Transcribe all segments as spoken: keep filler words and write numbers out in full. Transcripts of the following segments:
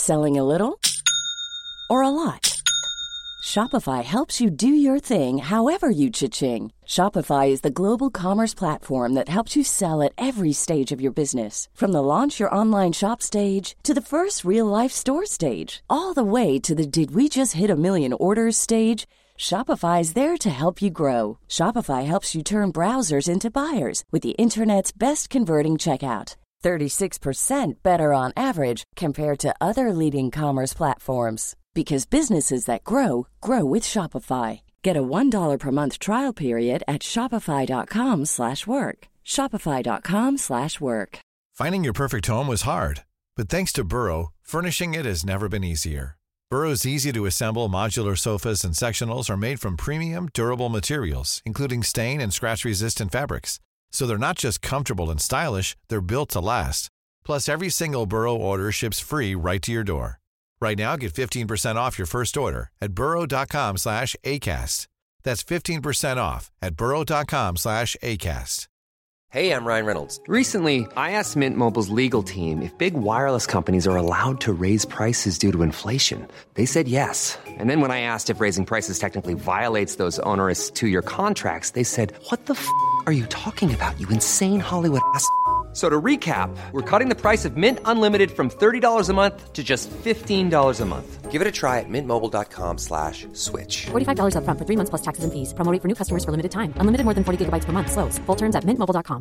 Selling a little or a lot? Shopify helps you do your thing however you cha-ching. Shopify is the global commerce platform that helps you sell at every stage of your business. From the launch your online shop stage to the first real-life store stage, all the way to the did we just hit a million orders stage. Shopify is there to help you grow. Shopify helps you turn browsers into buyers with the internet's best converting checkout. thirty-six percent better on average compared to other leading commerce platforms. Because businesses that grow, grow with Shopify. Get a one dollar per month trial period at shopify.com slash work. Shopify.com slash work. Finding your perfect home was hard, but thanks to Burrow, furnishing it has never been easier. Burrow's easy-to-assemble modular sofas and sectionals are made from premium, durable materials, including stain and scratch-resistant fabrics. So they're not just comfortable and stylish, they're built to last. Plus, every single Burrow order ships free right to your door. Right now, get fifteen percent off your first order at burrow.com slash ACAST. That's fifteen percent off at burrow.com slash ACAST. Hey, I'm Ryan Reynolds. Recently, I asked Mint Mobile's legal team if big wireless companies are allowed to raise prices due to inflation. They said yes. And then when I asked if raising prices technically violates those onerous two-year contracts, they said, what the f*** are you talking about, you insane Hollywood ass f- So to recap, we're cutting the price of Mint Unlimited from thirty dollars a month to just fifteen dollars a month. Give it a try at mintmobile.com slash switch. forty-five dollars up front for three months plus taxes and fees. Promo rate for new customers for limited time. Unlimited more than forty gigabytes per month. Slows full terms at mint mobile dot com.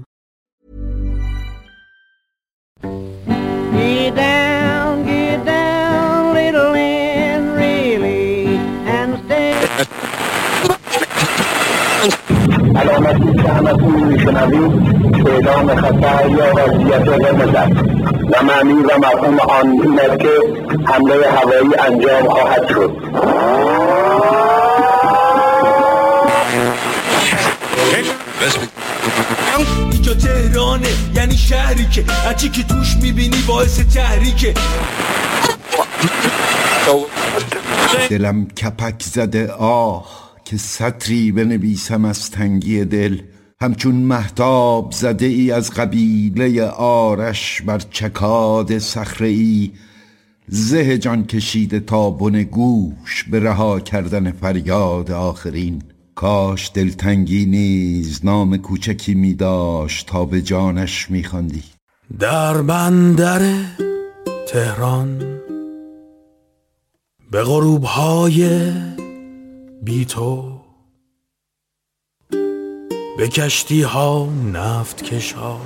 Get down, get down, little and really, and stay. علامتی که همتون میشنوید اعلام خطر یا وضعیت قرمز است و معنی و مفهوم آن این است که حمله هوایی انجام خواهد شد. اینجا تهرانه، یعنی شهری که هرچی که توش میبینی باعث تحریکه. دلم کپک زده آه که سطری بنویسم از تنگی دل، همچون مهتاب زده ای از قبیله آرش بر چکاد صخره ای، زه جان کشیده تا بن گوش به رها کردن فریاد آخرین. کاش دلتنگی نیز نام کوچکی می داشت تا به جانش می خواندی. در بندر تهران به غروب‌های بی تو، به کشتی ها نفت کشا،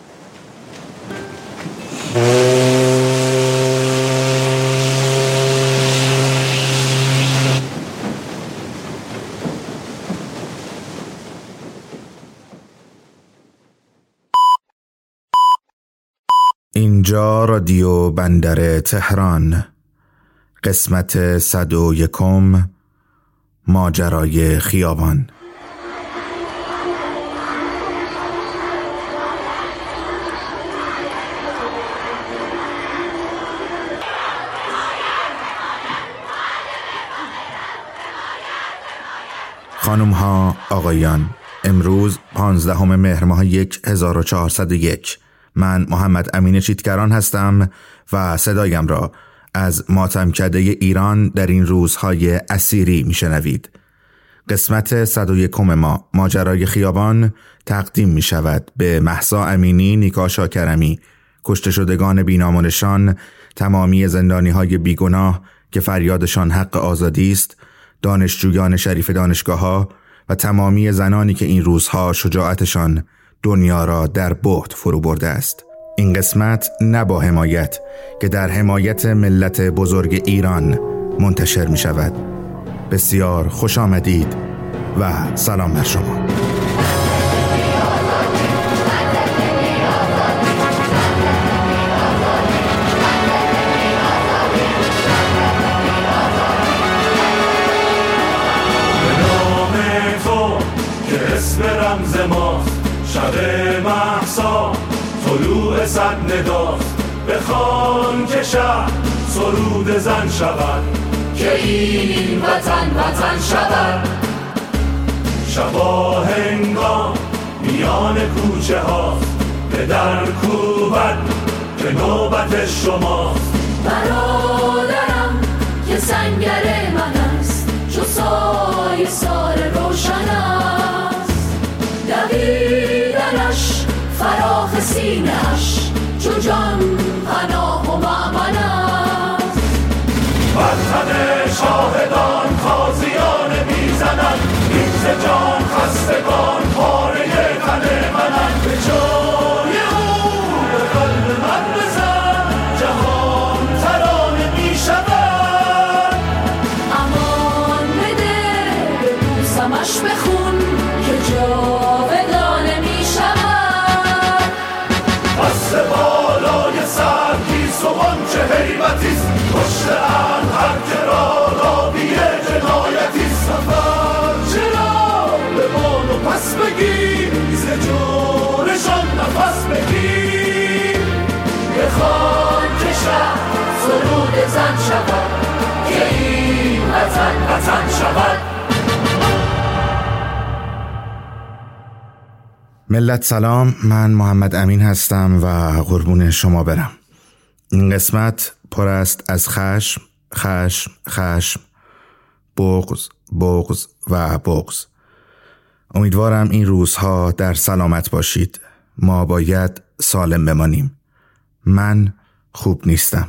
اینجا رادیو بندر تهران، قسمت صد و یکم، ماجرای خیابان. خانم ها، آقایان، امروز پانزدهم مهر ماه یک هزار و چهارصد و یک، من محمد امین چیتگران هستم و صدایم را از ماتمکده ایران در این روزهای اسیری میشنوید. قسمت صد و یکم ما، ماجرای خیابان، تقدیم می شود به مهسا امینی، نیکا شاکرمی، کشته شدگان بی‌نام تمامی زندانی های بیگناه که فریادشان حق آزادی است، دانشجویان شریف دانشگاه ها و تمامی زنانی که این روزها شجاعتشان دنیا را در بعد فرو برده است. این قسمت نه با حمایت که در حمایت ملت بزرگ ایران منتشر می شود. بسیار خوش آمدید و سلام بر شما. رمز ماست شب مهسا، طلوع صد نداست، بخوان که شب سرود زن شود، که این وطن وطن شود. شبا هنگام میان کوچه هاست، به در کوبت که نوبت شماست. برای چو جان پناه و مأمن است. وطن شاهدان تازیان میزنند، این ز جان خستگان پاره تن منند. به جای او به قلب من بزن، جهان ترانه میشود. امان بده ببوسمش بخون که جاودانه میشود. دست بالای سر گیسوان چه هیبتیست، کشته اند هر که را رابی جنایتی. سفر چرا به بانو پس بگیر، ز جورشان نفس بگیر. بخوان که شهر سرود زن شود، که این وطن وطن شود. ملت سلام، من محمد امین هستم و قربون شما برم. این قسمت پر است از خشم، خشم، خشم، بغض، بغض و بغض. امیدوارم این روزها در سلامت باشید. ما باید سالم بمانیم. من خوب نیستم.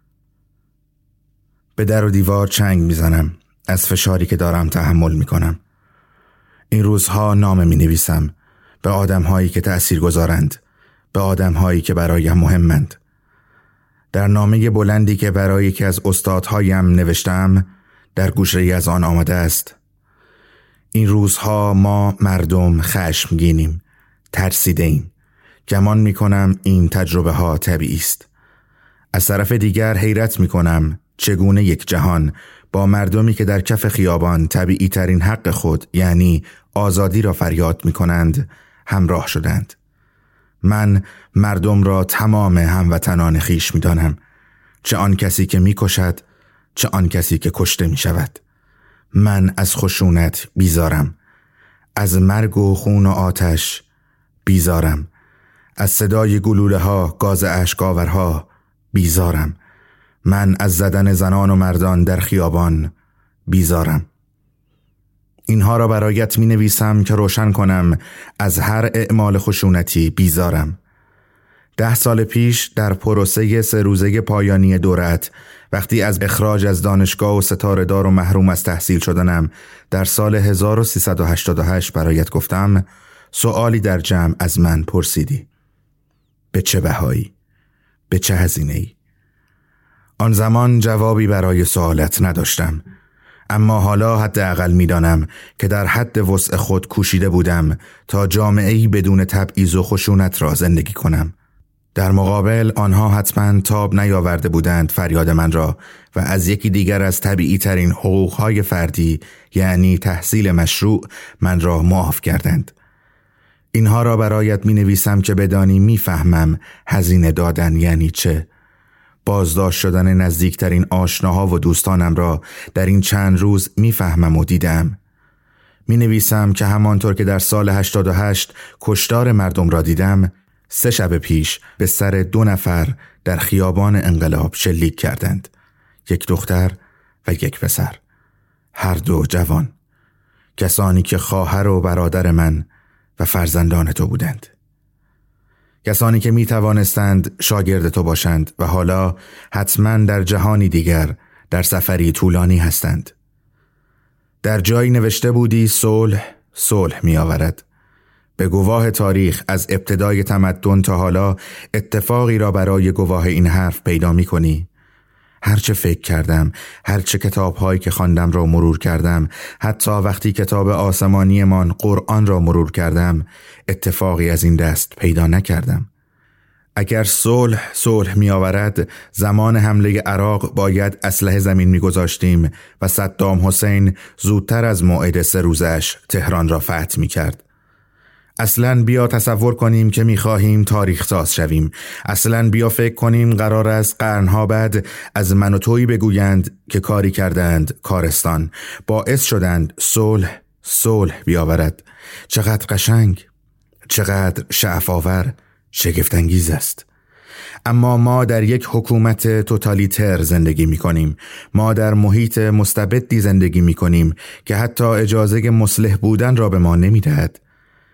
به در و دیوار چنگ میزنم از فشاری که دارم تحمل میکنم. این روزها نامه می نویسم به آدم هایی که تأثیر گذارند، به آدم هایی که برایم مهمند. در نامه بلندی که برای یکی از استادهایم نوشتم در گوشه از آن آمده است: این روزها ما مردم خشمگینیم، ترسیده ایم. گمان می کنم این تجربه ها طبیعی است. از طرف دیگر حیرت می کنم چگونه یک جهان با مردمی که در کف خیابان طبیعی ترین حق خود یعنی آزادی را فریاد می کنند همراه شدند. من مردم را تمام هموطنان خیش می دانم، چه آن کسی که می کشد، چه آن کسی که کشته می شود. من از خشونت بیزارم، از مرگ و خون و آتش بیزارم، از صدای گلوله ها، گاز اشکاورها بیزارم. من از زدن زنان و مردان در خیابان بیزارم. اینها را برایت می نویسم که روشن کنم از هر اعمال خشونتی بیزارم. ده سال پیش در پروسه سه روزه پایانی دورت، وقتی از اخراج از دانشگاه و ستاره دار و محروم از تحصیل شدنم در سال هزار و سیصد و هشتاد و هشت برایت گفتم، سؤالی در جمع از من پرسیدی: به چه بهایی؟ به چه هزینه‌ای؟ آن زمان جوابی برای سوالت نداشتم، اما حالا حداقل می‌دانم که در حد وسع خود کوشیده بودم تا جامعه‌ای بدون تبعیض و خشونت را زندگی کنم. در مقابل آنها حتما تاب نیاورده بودند فریاد من را و از یکی دیگر از طبیعی ترین حقوقهای فردی یعنی تحصیل مشروع من را معاف کردند. اینها را برایت می نویسم که بدانی می فهمم هزینه دادن یعنی چه. بازداشت شدن نزدیکترین آشناها و دوستانم را در این چند روز می فهمم و دیدم. می نویسم که همانطور که در سال هشتاد و هشت کشتار مردم را دیدم، سه شب پیش به سر دو نفر در خیابان انقلاب شلیک کردند. یک دختر و یک پسر، هر دو جوان، کسانی که خواهر و برادر من و فرزندان تو بودند. کسانی که می توانستند شاگرد تو باشند و حالا حتما در جهانی دیگر در سفری طولانی هستند. در جایی نوشته بودی صلح صلح می آورد. به گواه تاریخ از ابتدای تمدن تا حالا اتفاقی را برای گواه این حرف پیدا می کنی؟ هرچه فکر کردم، هرچه کتاب‌هایی که خواندم را مرور کردم، حتی وقتی کتاب آسمانی من قرآن را مرور کردم، اتفاقی از این دست پیدا نکردم. اگر صلح صلح می آورد، زمان حمله عراق باید اسلحه زمین می گذاشتیم و صدام حسین زودتر از موعد سه روزش تهران را فتح می کرد. اصلاً بیا تصور کنیم که می‌خواهیم تاریخ ساز شویم. اصلاً بیا فکر کنیم قرار است قرنها بعد از من و تویی بگویند که کاری کردند کارستان، باعث شدند صلح صلح بیاورد. چقدر قشنگ، چقدر شعف‌آور، شگفت‌انگیز است. اما ما در یک حکومت توتالیتر زندگی می کنیم. ما در محیط مستبدی زندگی می کنیم که حتی اجازه مصلح بودن را به ما نمی دهد.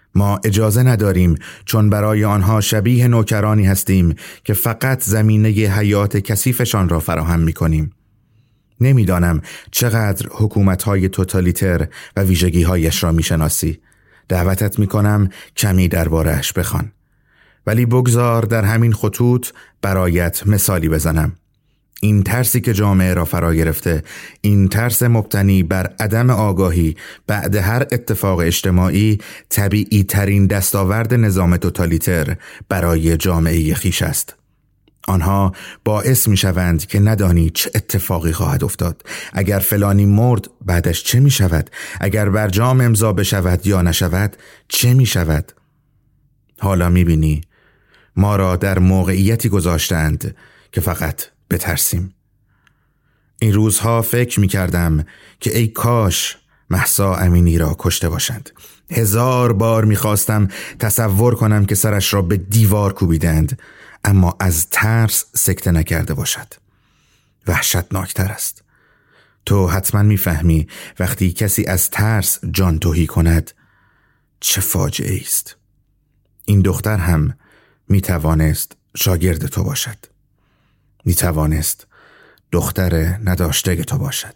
ما اجازه نداریم چون برای آنها شبیه نوکرانی هستیم که فقط زمینه حیات کثیفشان را فراهم می‌کنیم. نمیدانم چقدر حکومت‌های توتالیتر و ویژگی‌هایش را می‌شناسی. دعوتت می‌کنم کمی درباره‌اش بخوان. ولی بگذار در همین خطوط برایت مثالی بزنم. این ترسی که جامعه را فرا گرفته، این ترس مبتنی بر عدم آگاهی بعد هر اتفاق اجتماعی، طبیعی ترین دستاورد نظام توتالیتر برای جامعه خیش است. آنها باعث می شوند که ندانی چه اتفاقی خواهد افتاد. اگر فلانی مرد بعدش چه می شود؟ اگر برجام امضا بشود یا نشود چه می شود؟ حالا می بینی ما را در موقعیتی گذاشتند که فقط بترسیم. این روزها فکر می کردم که ای کاش مهسا امینی را کشته باشند. هزار بار می خواستم تصور کنم که سرش را به دیوار کوبیدند، اما از ترس سکته نکرده باشد. وحشتناکتر است. تو حتما می فهمی وقتی کسی از ترس جان تهی کند چه فاجعه است. این دختر هم می توانست شاگرد تو باشد. می توانست دختر نداشته تو باشد.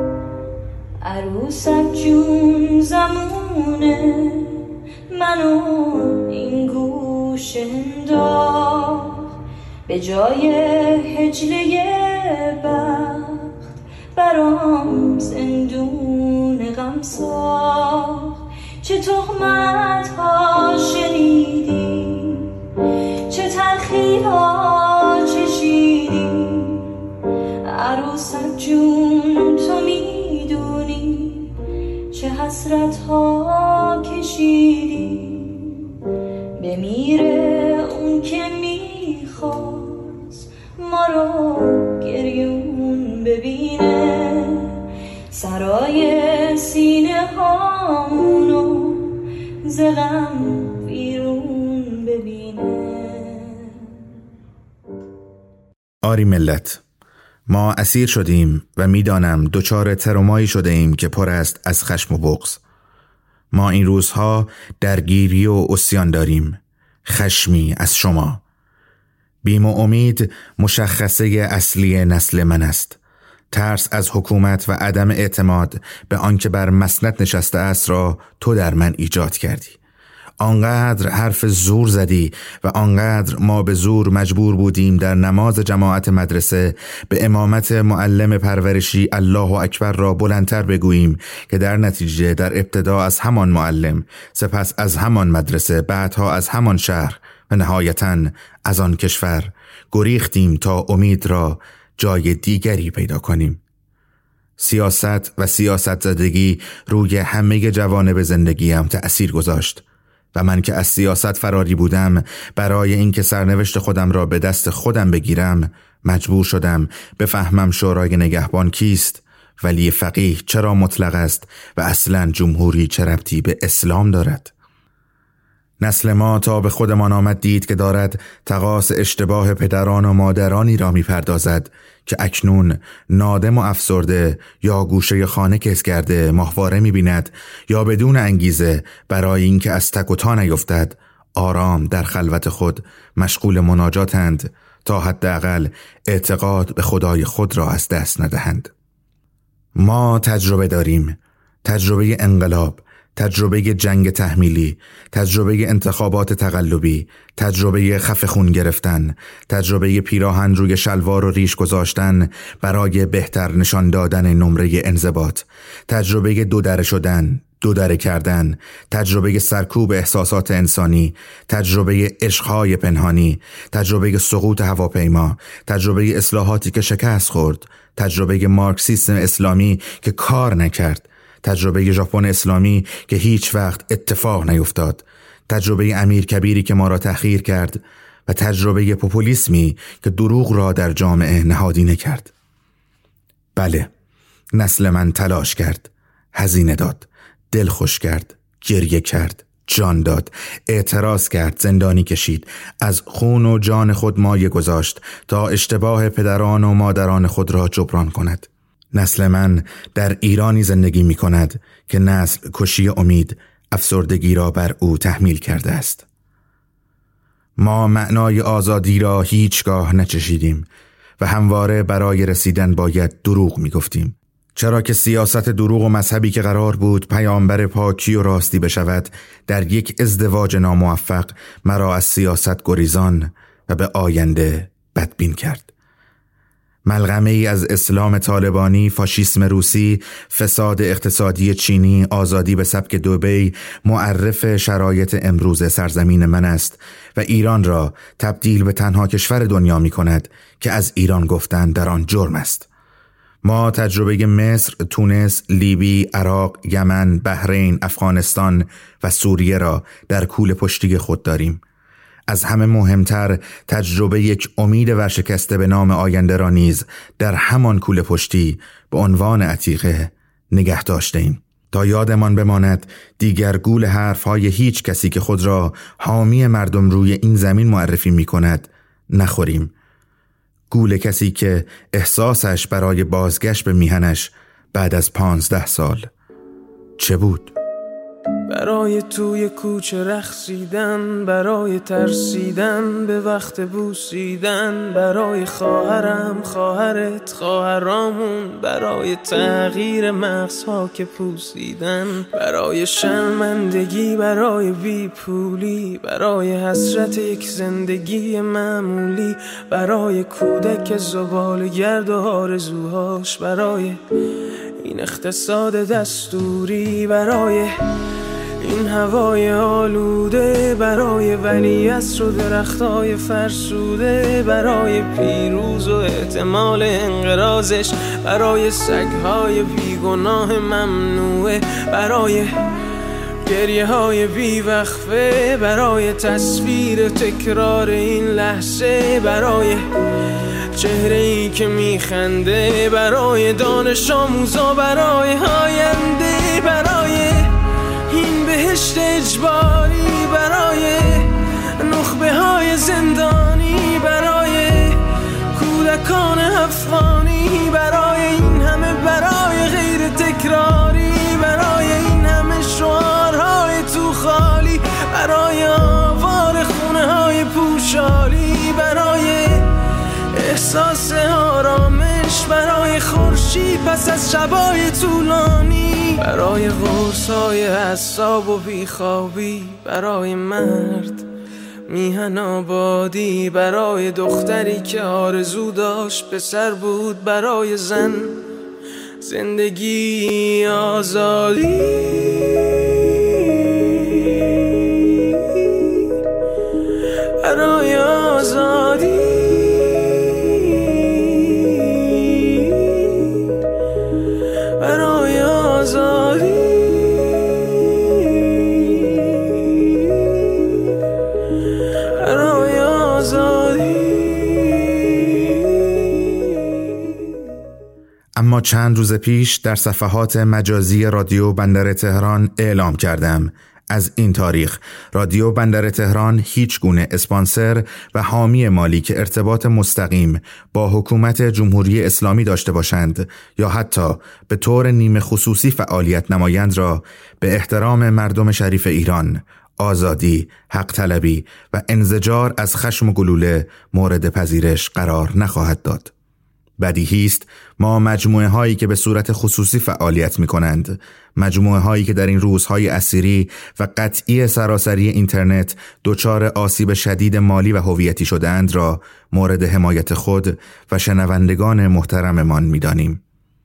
عروسک جون زمونه منو این گوش انداخت، به جای هجله بخت برام زندون غم ساخت. چه تهمت ها شنیدی، چه تلخی ها چشیدی، عروسک جون تو میدونی چه حسرت ها کشیدی. بمیره اون که میخواست ما رو گریون ببینه، سرای سینه هامونو ز غم بیرون ببینه. آری ملت، ما اسیر شدیم و میدانم دچار ترومایی شده ایم که پر است از خشم و بغض. ما این روزها درگیری و عصیان داریم، خشمی از شما. بیم و امید مشخصه اصلی نسل من است. ترس از حکومت و عدم اعتماد به آنکه بر مسند نشسته است را تو در من ایجاد کردی. آنقدر حرف زور زدی و آنقدر ما به زور مجبور بودیم در نماز جماعت مدرسه به امامت معلم پرورشی الله اکبر را بلندتر بگوییم که در نتیجه در ابتدا از همان معلم، سپس از همان مدرسه، بعدها از همان شهر و نهایتاً از آن کشور گریختیم تا امید را جای دیگری پیدا کنیم. سیاست و سیاست زدگی روی همه جوانب زندگیم تأثیر گذاشت و من که از سیاست فراری بودم، برای اینکه سرنوشت خودم را به دست خودم بگیرم مجبور شدم بفهمم شورای نگهبان کیست، ولی فقیه چرا مطلق است و اصلاً جمهوری چه ربطی به اسلام دارد. نسل ما تا به خودمان آمد دید که دارد تقاص اشتباه پدران و مادرانی را می پردازد که اکنون نادم و افسرده یا گوشه خانه کس کرده ماهواره می بیند یا بدون انگیزه برای اینکه از تک و تا نیفتد آرام در خلوت خود مشغول مناجاتند تا حداقل اعتقاد به خدای خود را از دست ندهند. ما تجربه داریم، تجربه انقلاب، تجربه جنگ تحمیلی، تجربه انتخابات تقلبی، تجربه خفه خون گرفتن، تجربه پیراهن روی شلوار و ریش گذاشتن برای بهتر نشان دادن نمره انضباط، تجربه دو دره شدن، دو دره کردن، تجربه سرکوب احساسات انسانی، تجربه عشقهای پنهانی، تجربه سقوط هواپیما، تجربه اصلاحاتی که شکست خورد، تجربه مارکسیسم اسلامی که کار نکرد، تجربه ژاپن اسلامی که هیچ وقت اتفاق نیفتاد، تجربه امیر کبیری که ما را تحقیر کرد و تجربه پوپولیسمی که دروغ را در جامعه نهادینه کرد. بله، نسل من تلاش کرد، هزینه داد، دل خوش کرد، گریه کرد، جان داد، اعتراض کرد، زندانی کشید، از خون و جان خود مایه گذاشت تا اشتباه پدران و مادران خود را جبران کند. نسل من در ایرانی زندگی می کند که نسل کشی امید افسردگی را بر او تحمیل کرده است. ما معنای آزادی را هیچگاه نچشیدیم و همواره برای رسیدن باید دروغ می گفتیم. چرا که سیاست دروغ و مذهبی که قرار بود پیامبر پاکی و راستی بشود در یک ازدواج ناموفق مرا از سیاست گریزان و به آینده بدبین کرد. ملغمه ای از اسلام طالبانی، فاشیسم روسی، فساد اقتصادی چینی، آزادی به سبک دبی معرف شرایط امروز سرزمین من است و ایران را تبدیل به تنها کشور دنیا می کند که از ایران گفتن در آن جرم است. ما تجربه مصر، تونس، لیبی، عراق، یمن، بحرین، افغانستان و سوریه را در کوله پشتی خود داریم. از همه مهمتر تجربه یک امید ورشکسته به نام آینده را نیز در همان کوله پشتی به عنوان عتیقه نگه داشتیم تا یادمان بماند دیگر گول حرفهای هیچ کسی که خود را حامی مردم روی این زمین معرفی می کند نخوریم. گول کسی که احساسش برای بازگشت به میهنش بعد از پانزده سال چه بود؟ برای توی کوچه رقصیدن، برای ترسیدن به وقت بوسیدن، برای خواهرم، خواهرت، خواهرامون، برای تغییر مغزها که پوسیدن، برای شرمندگی، برای بی پولی، برای حسرت یک زندگی معمولی، برای کودک زباله‌گرد و آرزوهاش، برای این اقتصاد دستوری، برای این هوای آلوده، برای ولیعصر و درختای فرسوده، برای پیروز و احتمال انقراضش، برای سگهای بیگناه ممنوعه، برای گریه های بیوقفه، برای تصویر تکرار این لحظه، برای چهره ای که میخنده، برای دانش آموزا، برای آینده، برای این بهشت اجباری، برای نخبه های زندانی، برای کودکان افغانی، برای این همه برای غیر تکراری، برای این همه شعارهای تو خالی، برای آوار خونه های پوشالی، برای احساس آرامش، برای خورشید پس از شبای طولانی، برای قرصای اعصاب و بیخوابی، برای مرد میهن آبادی، برای دختری که آرزو داشت پسر بود، برای زن زندگی آزادی، برای آزادی، برای آزادی، برای آزادی. اما چند روز پیش در صفحات مجازی رادیو بندر تهران اعلام کردم از این تاریخ رادیو بندر تهران هیچ گونه اسپانسر و حامی مالی که ارتباط مستقیم با حکومت جمهوری اسلامی داشته باشند یا حتی به طور نیمه خصوصی فعالیت نمایند را به احترام مردم شریف ایران، آزادی، حق طلبی و انزجار از خشم و گلوله مورد پذیرش قرار نخواهد داد. بدیهی است ما مجموعه هایی که به صورت خصوصی فعالیت می کنند، مجموعه هایی که در این روزهای اسیری و قطعی سراسری اینترنت دچار آسیب شدید مالی و هویتی شده‌اند را مورد حمایت خود و شنوندگان محترممان می دانیم.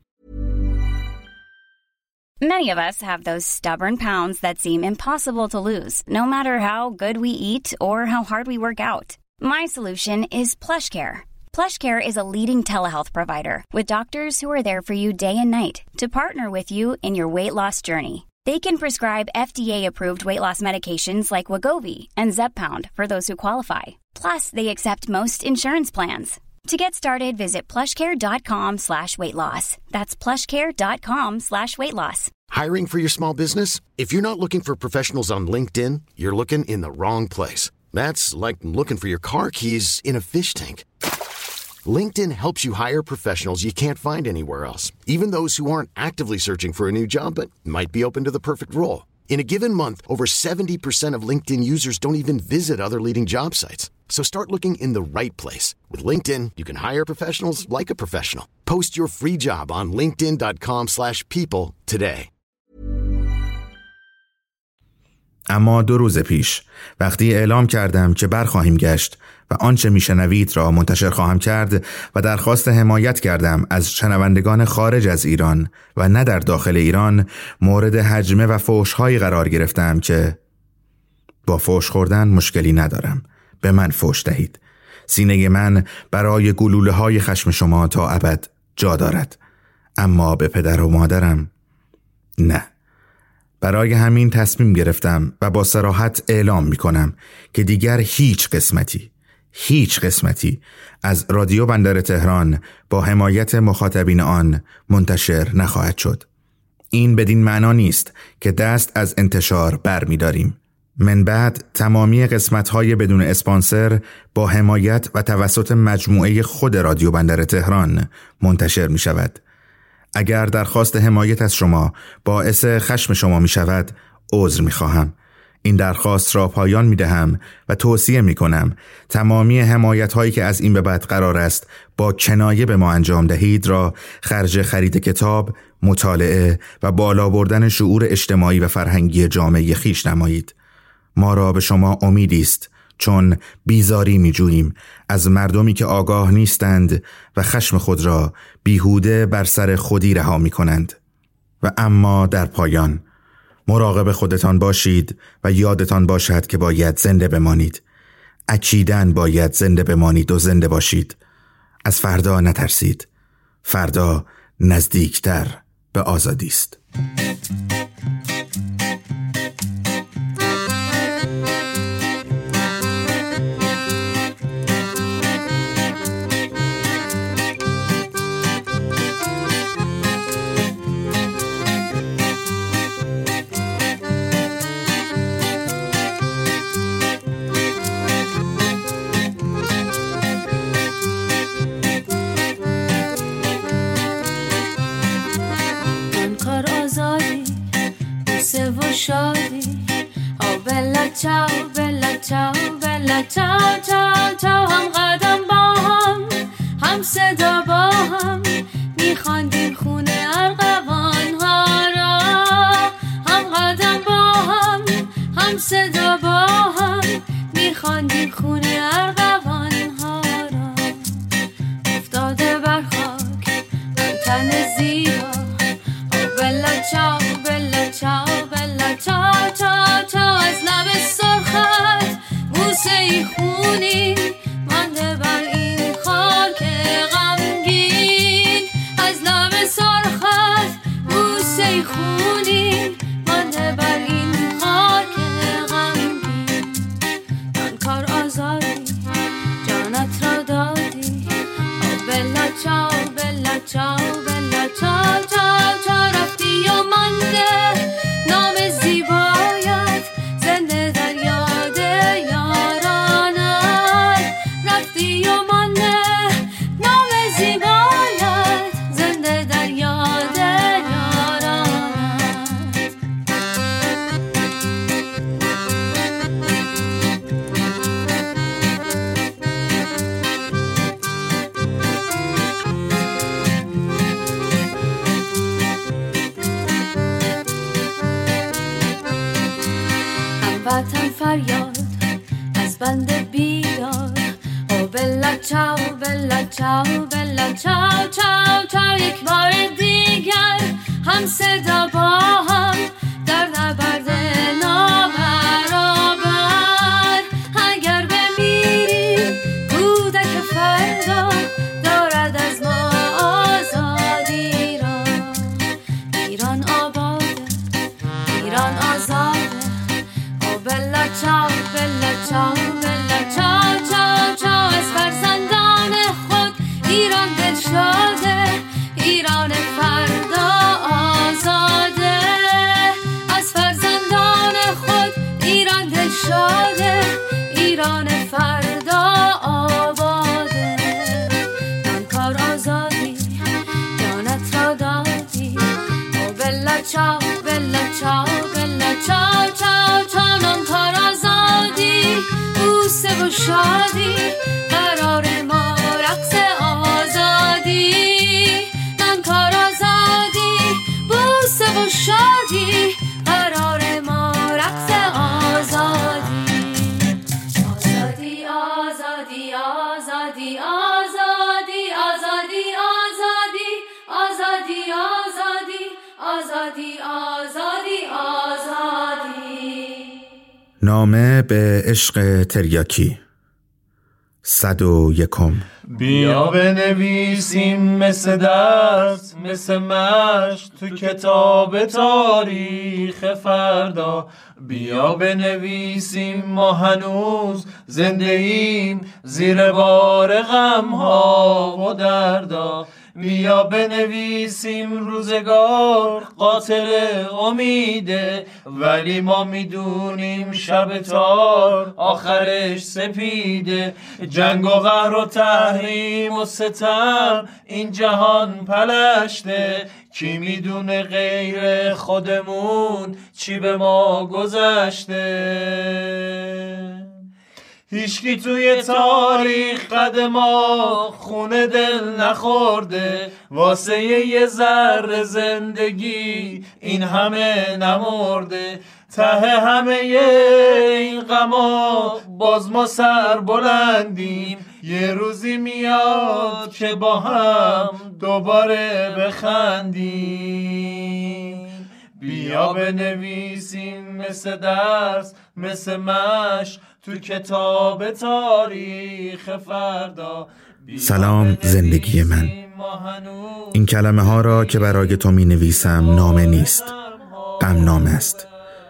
Many of us have those stubborn pounds that seem impossible to lose, no matter how good we eat or how hard we work out. My solution is PlushCare. PlushCare is a leading telehealth provider with doctors who are there for you day and night to partner with you in your weight loss journey. They can prescribe F D A-approved weight loss medications like Wegovy and Zepbound for those who qualify. Plus, they accept most insurance plans. To get started, visit plushcare.com slash weight loss. That's plushcare.com slash weight loss. Hiring for your small business? If you're not looking for professionals on LinkedIn, you're looking in the wrong place. That's like looking for your car keys in a fish tank. LinkedIn helps you hire professionals you can't find anywhere else, even those who aren't actively searching for a new job but might be open to the perfect role. In a given month, over seventy percent of LinkedIn users don't even visit other leading job sites. So start looking in the right place. With LinkedIn, you can hire professionals like a professional. Post your free job on linkedin dot com slash people today. اما دو روز پیش وقتی اعلام کردم که برخواهیم گشت و آنچه میشنوید را منتشر خواهم کرد و درخواست حمایت کردم از شنوندگان خارج از ایران و نه در داخل ایران، مورد هجمه و فحش‌هایی قرار گرفتم که با فحش خوردن مشکلی ندارم. به من فحش دهید. سینه من برای گلوله‌های خشم شما تا ابد جا دارد. اما به پدر و مادرم نه. برای همین تصمیم گرفتم و با صراحت اعلام می کنم که دیگر هیچ قسمتی هیچ قسمتی از رادیو بندر تهران با حمایت مخاطبین آن منتشر نخواهد شد. این بدین معنا نیست که دست از انتشار بر می داریم. من بعد تمامی قسمت‌های بدون اسپانسر با حمایت و توسط مجموعه خود رادیو بندر تهران منتشر می شود. اگر درخواست حمایت از شما باعث خشم شما می شود، عذر می خواهم. این درخواست را پایان می دهم و توصیه می کنم تمامی حمایت هایی که از این به بعد قرار است با کنایه به ما انجام دهید را خرج خرید کتاب، مطالعه و بالا بردن شعور اجتماعی و فرهنگی جامعه خیش نمایید. ما را به شما امیدی است، چون بیزاری می جوییم از مردمی که آگاه نیستند و خشم خود را بیهوده بر سر خودی رها می کنند. و اما در پایان مراقب خودتان باشید و یادتان باشد که باید زنده بمانید. اکیداً باید زنده بمانید و زنده باشید. از فردا نترسید. فردا نزدیکتر به آزادی است. شادی او بلا چاو بلا چاو بلا چاو چاو چاو هم قدم با هم هم صدا با هم میخواندیم خونه ارغوان ها را هم قدم با هم هم صدا با هم میخواندیم خونه ارغوان ها را افتاده بر خاک هم تن زیبا او بلا چاو بلا چاو چا چا چا از لب سرخت بوسه ای خونی مانده بر این خاک غمگین از لب سرخت بوسه ای خونی مانده بر این خاک غمگین من کار آزادی جانت را دادی او بلا چاو بلا چاو بلا چاو چاو چاو رفتی و مانده نام زیبایت زنده در یاد یارانت رفتی و مانده نام زیبایت زنده در یاد یارانت وطن فریاد از بند بیدار او بلا چاو بلا چاو بلا چاو چاو چاو یک بار دیگر هم صدا با هم در نبرد نابرابر اگر بمیریم کودک فردا دارد از ما آزادی را ایران آباده ایران آزاده بلا چاو بلا چاو بلا چاو چاو چاو از فرزندان خود ایران دل شاده ایران فردا آزاده از فرزندان خود ایران دل شاده ایران فردا آباده من کار آزادی جانت را دادی او بلا چاو بلا چاو بلا چاو شادی قرار ما رقص آزادی نانکار آزادی بوسه و شادی قرار ما رقص آزادی آزادی آزادی آزادی آزادی آزادی آزادی آزادی آزادی آزادی آزادی آزادی. نامه به عشق تریاکی. صد و یکم. بیا بنویسیم مثل درس مثل مشق تو کتاب تاریخ فردا. بیا بنویسیم ما هنوز زنده ایم زیر بار غم ها و دردا. بیا بنویسیم روزگار قاتل امیده ولی ما میدونیم شب تار آخرش سپیده. جنگ و قهر و تحریم و ستم این جهان پلشته کی میدونه غیر خودمون چی به ما گذشته. هیچکی توی تاریخ قد ما خونه دل نخورده واسه یه ذره زندگی این همه نمرده. ته همه این غما باز ما سر بلندیم یه روزی میاد که با هم دوباره بخندیم. بیا بنویسیم مثل درس مثل مشق تو کتاب تاریخ فردا. سلام زندگی من. این کلمه ها را که برای تو می نویسم نامه نیست، غم نامه است.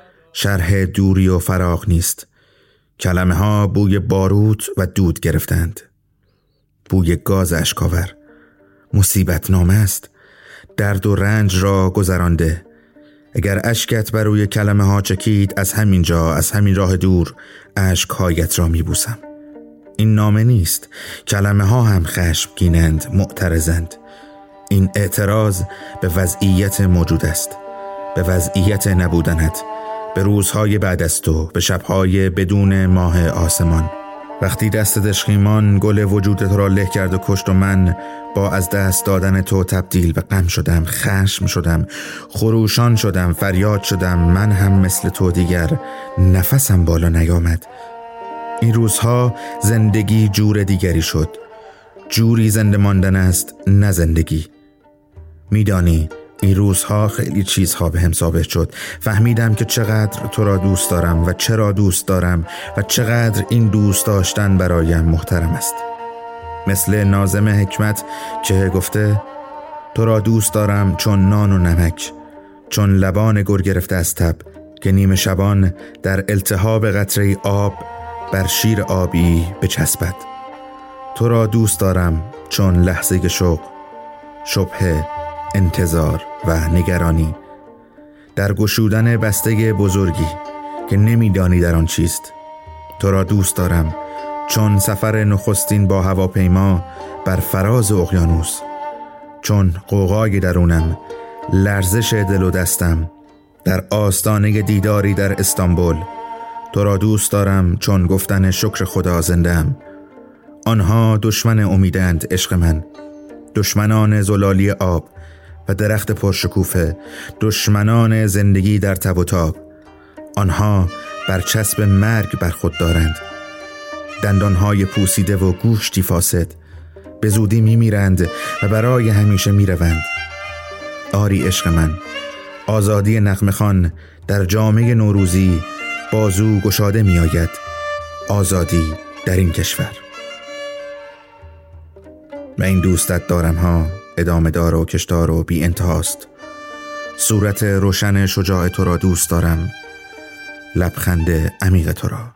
شرح دوری و فراق نیست. کلمه ها بوی باروت و دود گرفتند، بوی گاز اشکاور. مصیبت نامه است. درد و رنج را گذرانده. اگر اشکت بر روی کلمه ها چکید از همین جا از همین راه دور اشکهایت را می بوسم. این نامه نیست. کلمه ها هم خشمگینند، معترضند. این اعتراض به وضعیت موجود است، به وضعیت نبودنت، به روزهای بعد از تو، به شبهای بدون ماه آسمان. وقتی دست دشخیمان گل وجود تو را له کرد و کشت و من با از دست دادن تو تبدیل به غم شدم، خشم شدم، خروشان شدم، فریاد شدم. من هم مثل تو دیگر نفسم بالا نیامد. این روزها زندگی جور دیگری شد. جوری زنده ماندن است نه زندگی. میدانی این روزها خیلی چیزها به هم ثابت شد. فهمیدم که چقدر تو را دوست دارم و چرا دوست دارم و چقدر این دوست داشتن برایم محترم است. مثل ناظم حکمت که گفته تو را دوست دارم چون نان و نمک، چون لبان گر گرفته از تب که نیمه شبان در التهاب قطره آب بر شیر آبی بچسبد. تو را دوست دارم چون لحظه شوق، شبه، انتظار و نگرانی، در گشودن بسته بزرگی که نمیدانی در آن چیست. تو را دوست دارم چون سفر نخستین با هواپیما بر فراز اقیانوس، چون قوقای درونم، لرزش دل و دستم در آستانه دیداری در استانبول. تو را دوست دارم چون گفتن شکر خدا زنده‌ام. آنها دشمن امیدند عشق من، دشمنان زلالی آب و درخت پرشکوفه، دشمنان زندگی در تب و تاب. آنها برچسب مرگ بر خود دارند، دندانهای پوسیده و گوشتی فاسد. به زودی می میرند و برای همیشه می روند. آری عشق من، آزادی نغمه خوان در جامعه نوروزی بازو گشاده می آید. آزادی در این کشور. و این دوستت دارم ها ادامه دار و کشدار و بی انتهاست. صورت روشن شجاع تو را دوست دارم، لبخند عمیق تو را،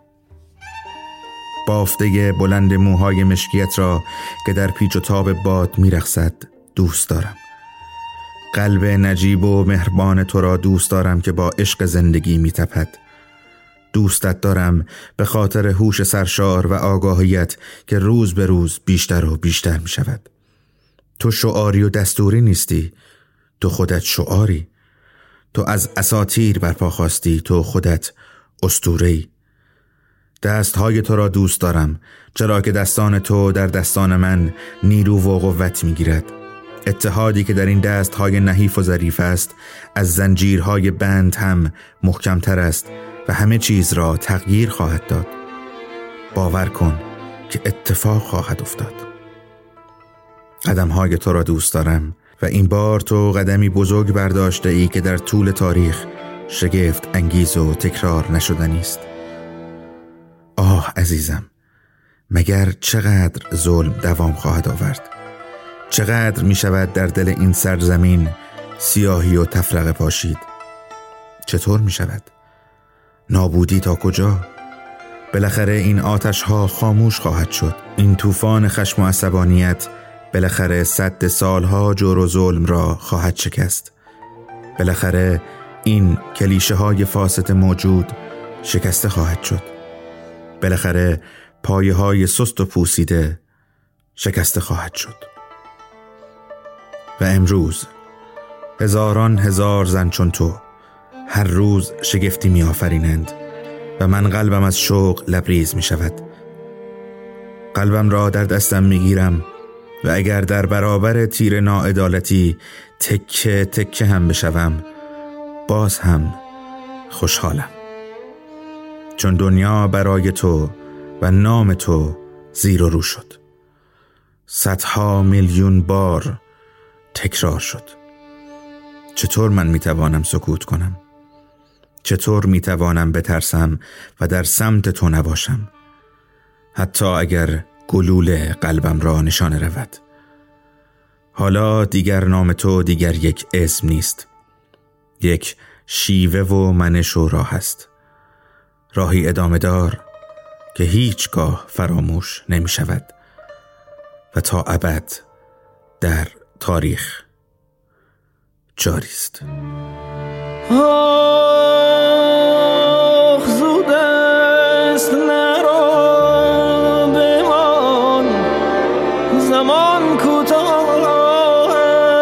بافته بلند موهای مشکیت را که در پیچ و تاب باد میرقصد دوست دارم. قلب نجیب و مهربان تو را دوست دارم که با عشق زندگی میتپد. دوستت دارم به خاطر هوش سرشار و آگاهیت که روز به روز بیشتر و بیشتر می شود. تو شعاری و دستوری نیستی، تو خودت شعاری. تو از اساطیر برپا خواستی، تو خودت اسطوره‌ای. دستهای تو را دوست دارم، چرا که دستان تو در دستان من نیرو و قوت میگیرد. اتحادی که در این دستهای نحیف و ظریف است از زنجیرهای بند هم محکمتر است و همه چیز را تغییر خواهد داد. باور کن که اتفاق خواهد افتاد. قدمهای تو را دوست دارم و این بار تو قدمی بزرگ برداشته ای که در طول تاریخ شگفت انگیز و تکرار نشدنی است. آه عزیزم، مگر چقدر ظلم دوام خواهد آورد؟ چقدر می شود در دل این سرزمین سیاهی و تفرقه پاشید؟ چطور می شود؟ نابودی تا کجا؟ بالاخره این آتش ها خاموش خواهد شد. این طوفان خشم و عصبانیت بالاخره صد سالها جور و ظلم را خواهد شکست. بالاخره این کلیشه های فاسد موجود شکسته خواهد شد. بالاخره پایه های سست و پوسیده شکسته خواهد شد. و امروز هزاران هزار زن چون تو هر روز شگفتی می آفرینند و من قلبم از شوق لبریز می شود. قلبم را در دستم می گیرم و اگر در برابر تیر ناعدالتی تکه تکه هم بشوم، باز هم خوشحالم، چون دنیا برای تو و نام تو زیر و رو شد. صدها میلیون بار تکرار شد. چطور من میتوانم سکوت کنم؟ چطور میتوانم بترسم و در سمت تو نباشم؟ حتی اگر گلوله قلبم را نشانه رود. حالا دیگر نام تو دیگر یک اسم نیست، یک شیوه و منش و راه است. راهی ادامه دار که هیچگاه فراموش نمی شود و تا ابد در تاریخ جاری است. آخ زود است نرو بمان، زمان کوتاه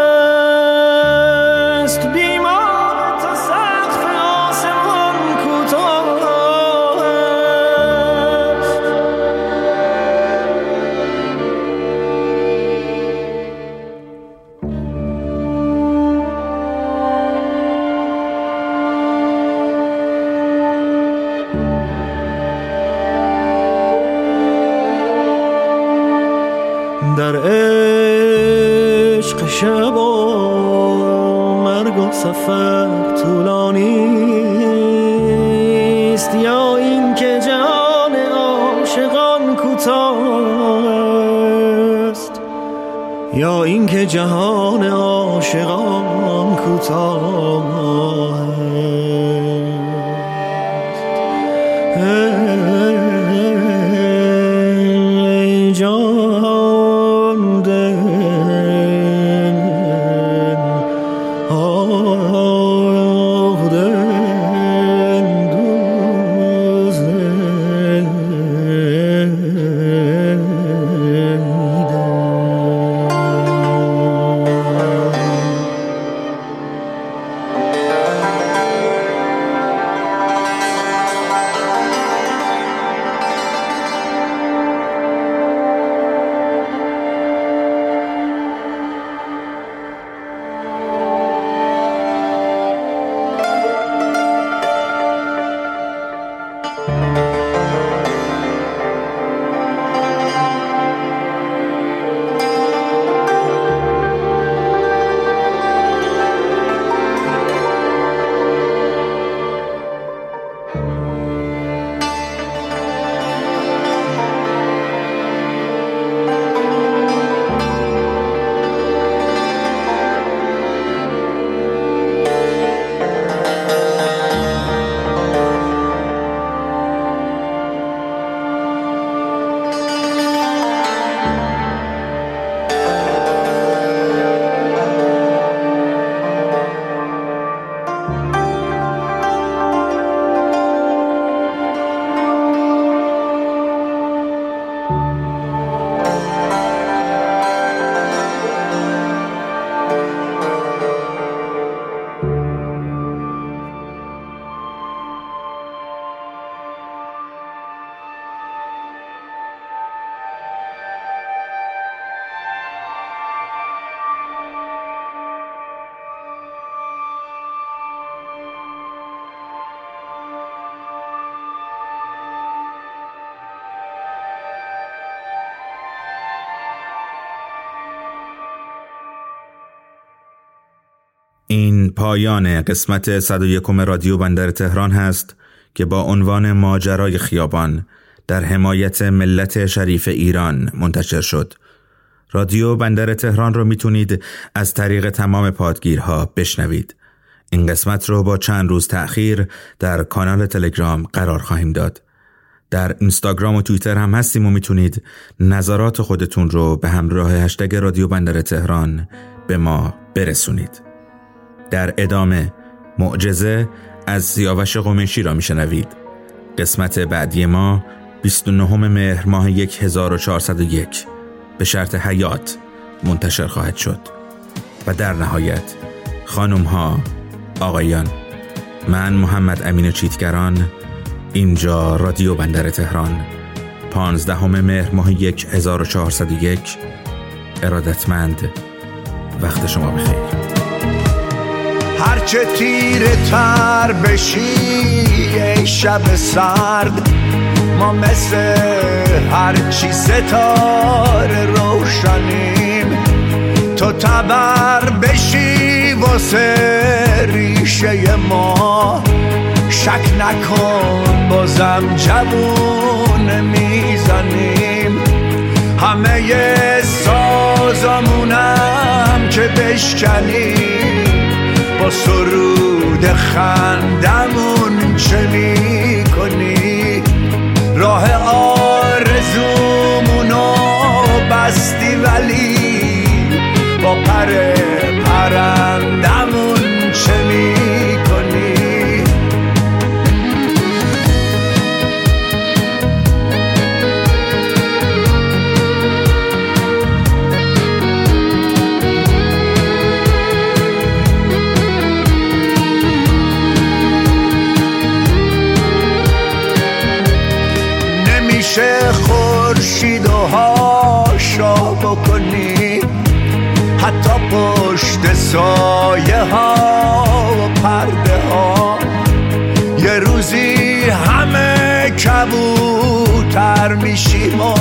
است، بیمان تا سقف آسمان کوتاه است. در عشق شب و مرگ و سفر طولانی است، یا این که جهان عاشقان کوتاه است، یا این که جهان عاشقان کوتاه است. ای جان دل آه دل دوز دل این پایان قسمت صد و یکم رادیو بندر تهران هست که با عنوان ماجرای خیابان در حمایت ملت شریف ایران منتشر شد. رادیو بندر تهران رو میتونید از طریق تمام پادگیرها بشنوید. این قسمت رو با چند روز تأخیر در کانال تلگرام قرار خواهیم داد. در اینستاگرام و توییتر هم هستیم و میتونید نظرات خودتون رو به همراه هشتگ رادیو بندر تهران به ما برسونید. در ادامه معجزه از سیاوش قمیشی را میشنوید. قسمت بعدی ما بیست و نهم مهر ماه هزار و چهارصد و یک به شرط حیات منتشر خواهد شد. و در نهایت خانم ها، آقایان، من محمد امین چیتگران، اینجا رادیو بندر تهران، پانزدهم مهر ماه هزار و چهارصد و یک، ارادتمند. وقت شما بخیر. هرچه تیره تر بشی ای شب سرد، ما مثل هرچی ستاره روشنیم. تو تبر بشی واسه ریشه ما، شک نکن بازم جوون میزنیم. همه سازمونم که بشکنیم، با سرود خندمون چه میکنی؟ راه آرزومونو بستی ولی با پر پرندمون چه میکنی؟ نمیشه خورشید و هاشا بکنی، حتی پشت سایه ها و پرده ها. یه روزی همه کبوتر میشیم و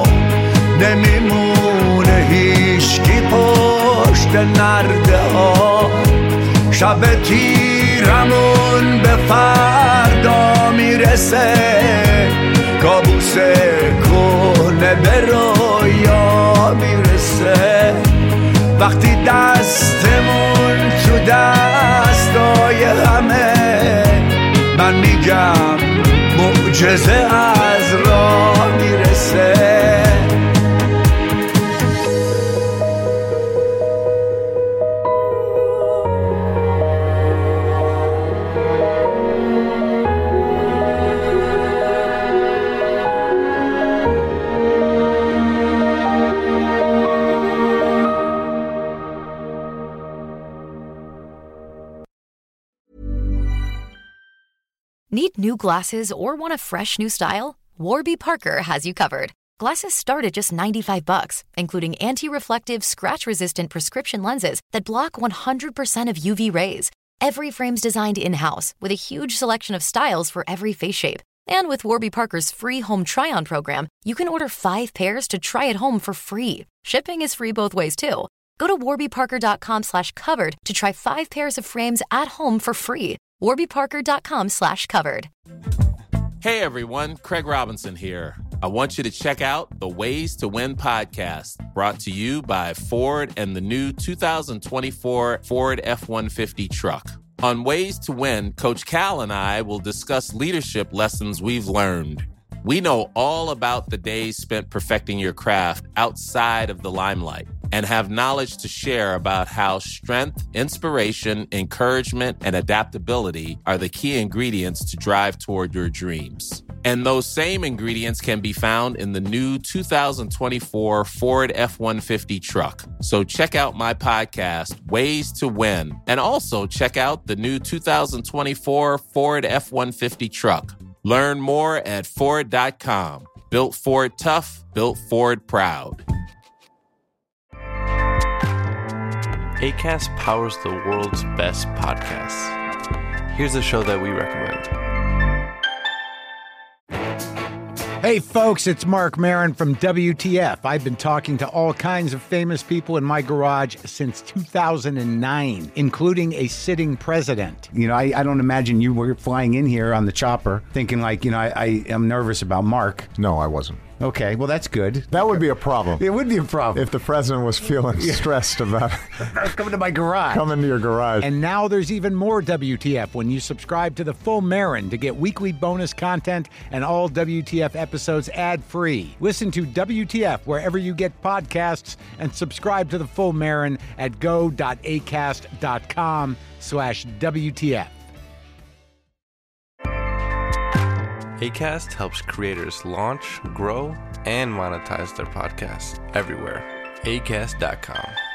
نمیمونه هیچکی پشت نرده ها. شب تیرمون به فردا میرسه، کابوس کهنه به رویا میرسه. وقتی دستمون تو دستای همه، من میگم معجزه از راه میرسه. Need new glasses or want a fresh new style? Warby Parker has you covered. Glasses start at just ninety-five bucks, including anti-reflective, scratch-resistant prescription lenses that block one hundred percent of U V rays. Every frame's designed in-house with a huge selection of styles for every face shape. And with Warby Parker's free home try-on program, you can order five pairs to try at home for free. Shipping is free both ways, too. Go to warbyparker.com slash covered to try five pairs of frames at home for free. warbyparker.com slash covered. Hey everyone, Craig Robinson here. I want you to check out the Ways to Win podcast, brought to you by Ford and the new two thousand twenty-four Ford F one fifty truck. On Ways to Win, Coach Cal and I will discuss leadership lessons we've learned. We know all about the days spent perfecting your craft outside of the limelight, and have knowledge to share about how strength, inspiration, encouragement, and adaptability are the key ingredients to drive toward your dreams. And those same ingredients can be found in the new two thousand twenty-four Ford F one fifty truck. So check out my podcast, Ways to Win, and also check out the new two thousand twenty-four Ford F one fifty truck. Learn more at Ford dot com. Built Ford tough, built Ford proud. Acast powers the world's best podcasts. Here's a show that we recommend. Hey folks, it's Mark Maron from W T F. I've been talking to all kinds of famous people in my garage since two thousand nine, including a sitting president. You know, I, I don't imagine you were flying in here on the chopper thinking like, you know, I, I am nervous about Mark. No, I wasn't. Okay, well, that's good. That would be a problem. It would be a problem. If the president was feeling yeah. stressed about coming to my garage. Coming to your garage. And now there's even more W T F when you subscribe to the Full Marin to get weekly bonus content and all W T F episodes ad-free. Listen to W T F wherever you get podcasts and subscribe to the Full Marin at go.acast.com slash WTF. Acast helps creators launch, grow, and monetize their podcasts everywhere. acast dot com.